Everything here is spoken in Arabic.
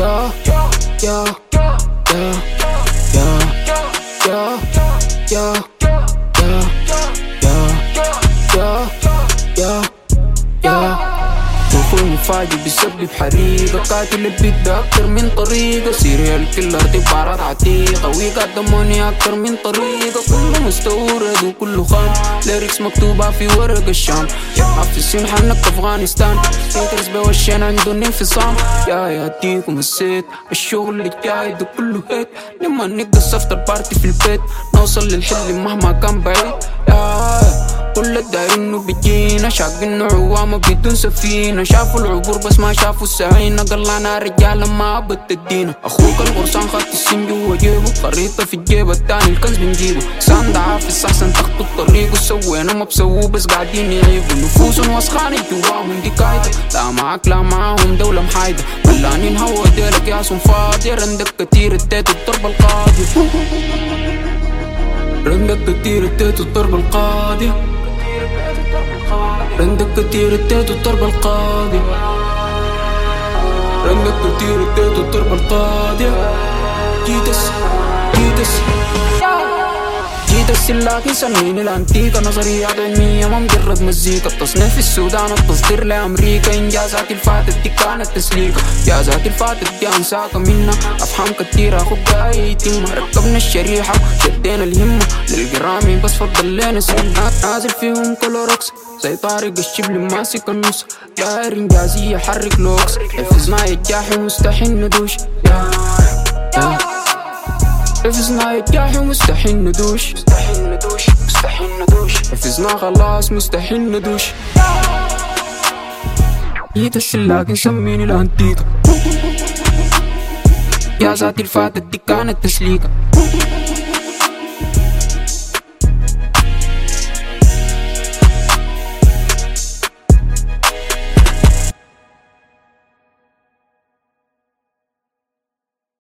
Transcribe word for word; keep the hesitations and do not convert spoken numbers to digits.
يا يا يا يا يا يا يا يا يا وفوق مفاجئ بيسبب حريقة، قاتل البيت ده أكتر من طريقة، سيريال كيلر دي بعرض عتيقة، ويقدموني أكتر من طريقة، كله مستورد وكله خام، ليركس مكتوبة في ورق الشام، حافظين حنك أفغانستان، هيترز بوشين عندهم انفصام، يا يا ديك ومسيت الشغل اللي جاي ده كله هيت، لما نقص افتر بارتي في البيت، نوصل للحل مهما كان بعيد، يا كل الداير انه بيجينا شاقين عوامة بدون سفينة، شافوا العبور بس ما شافوا السعينة، قلعنا رجال ما بتدينا، اخوك الغرسان خدت السن جوا جيبه، خريطة في الجيب التاني الكنز بنجيبه، ساند عافس احسن تخطوا الطريق، وسوينا ما بسووه بس قاعدين يعيبوا، نفوس واسخانة جواهم دي قايدة، لا معاك لا معاهم دولة محايدة، ملانين هوا ديلك ياسون فاضي، رندك كتير اديت الضرب القاضي، رندك كتير اديت الضرب القاضي، رندك كتير اديت الضرب القاضي، رندك كتير اديت الضرب القاضي، جيتس جيتس جيت السلاك يسميني الانتيكا، نظريات علمية ما مجرد مزيكا، التصنيف في السودان التصدير لأمريكا، إنجازات الفاتت دي كانت تسليكة، إنجازات الفاتت دي أنساكا منا، أفهام كتير أخو جاي يتمها، ركبنا الشريحة شدينا الهمة للجرامي بس فضل لنا سنة، نازل فيهم كلوركس زي طارق الشبل ماسك النص، داير إنجازية حرك لوكس، حفظنا يجاحي مستحيل ندوش، يا يا حفظنا يجاحي مستحيل ندوش، مستحيل ندوش مستحيل ندوش، حفظنا خلاص مستحيل ندوش، جيت السلاك يسميني الانتيكا، يا ذاتي الفاتت دي كانت تسليكة.